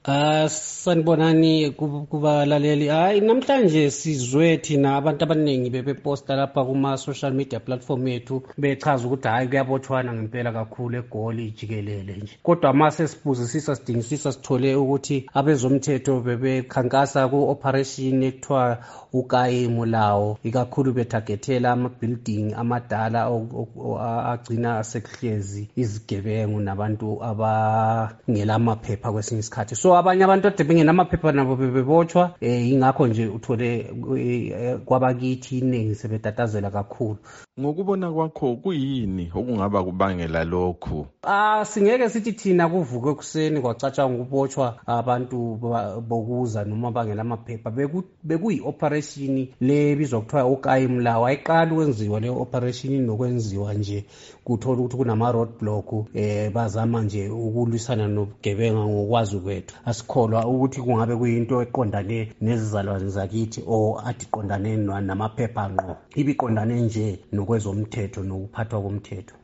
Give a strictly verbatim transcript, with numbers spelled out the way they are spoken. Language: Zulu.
Ah, sanibonani kubalaleli. Hayi, namhlanje sizwe thina abantu abaningi bebeposta lapha kuma social media platform yethu bechaza ukuthi hayi kuyabotshwana ngempela kakhulu eGoli jikelele nje. Kodwa mase sibuzisisa sidingisisa sithole ukuthi abezomthetho bebekhankasa ku operation ekuthiwa uKayimu lawo, ikakhulu betagethela ama building amadala agcina asekuhlezi izigebengu nabantu abangela amaphepha kwesinye isikhathi. So abanye abantu ade bengenamaphepha nabo bebotshwa, eh ingakho nje uthole kwabakithi iningi sebetatazela kakhulu. Ngokubona kwakho kuyini okungaba kubangela lokhu? Ah singeke sithi thina kuvuke ekuseni kwacatsha ngubotshwa abantu bokuza noma bangela amaphepha. Bekuyi operation le bizwa kuthiwa uKayimu lawo, ayiqala ukwenziwa le operation nokwenziwa nje kuthola ukuthi kunama roadblock, eh bazama nje ukulwisana nobugebenga ngokwazi kwethu. Asikholwa ukuthi kungabe kuyinto eqondane nezizalwane zakithi o athi qondane namaphepha ngqo, ibiqondane nje nokwezomthetho nokuphathwa komthetho.